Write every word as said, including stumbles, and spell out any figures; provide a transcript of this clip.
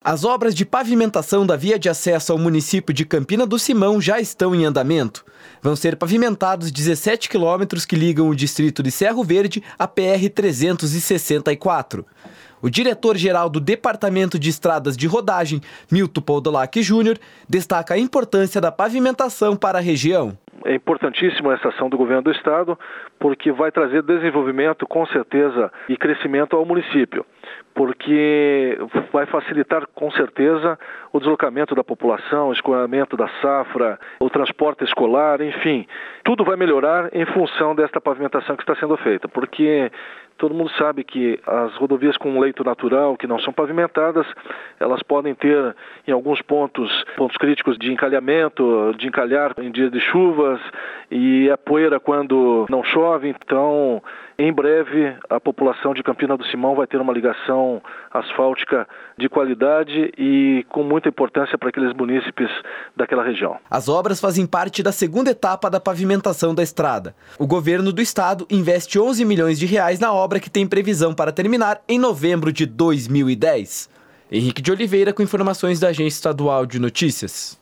As obras de pavimentação da via de acesso ao município de Campina do Simão já estão em andamento. Vão ser pavimentados dezessete quilômetros que ligam o distrito de Cerro Verde à P R trezentos e sessenta e quatro. O diretor-geral do Departamento de Estradas de Rodagem, Milton Podolak Júnior, destaca a importância da pavimentação para a região. É importantíssima essa ação do governo do estado, porque vai trazer desenvolvimento, com certeza, e crescimento ao município, porque vai facilitar, com certeza, o deslocamento da população, o escoamento da safra, o transporte escolar, enfim, tudo vai melhorar em função desta pavimentação que está sendo feita, porque todo mundo sabe que as rodovias com leito natural, que não são pavimentadas, elas podem ter, em alguns pontos, pontos críticos de encalhamento, de encalhar em dias de chuvas, e a poeira quando não chove. Então, em breve, a população de Campina do Simão vai ter uma ligação asfáltica de qualidade e com muita importância para aqueles munícipes daquela região. As obras fazem parte da segunda etapa da pavimentação da estrada. O governo do estado investe onze milhões de reais na obra, que tem previsão para terminar em novembro de dois mil e dez. Henrique de Oliveira com informações da Agência Estadual de Notícias.